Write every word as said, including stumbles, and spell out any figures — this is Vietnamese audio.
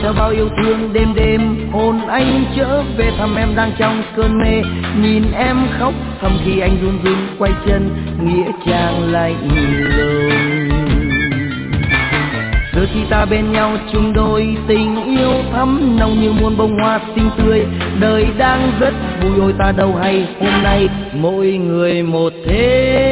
theo bao yêu thương đêm đêm. Hồn anh trở về thăm em đang trong cơn mê, nhìn em khóc thầm khi anh run run quay chân, nghĩa trang lạnh lùng. Giờ thì ta bên nhau chung đôi, tình yêu thắm nồng như muôn bông hoa xinh tươi. Đời đang rất vui ôi ta đâu hay hôm nay mỗi người một thế.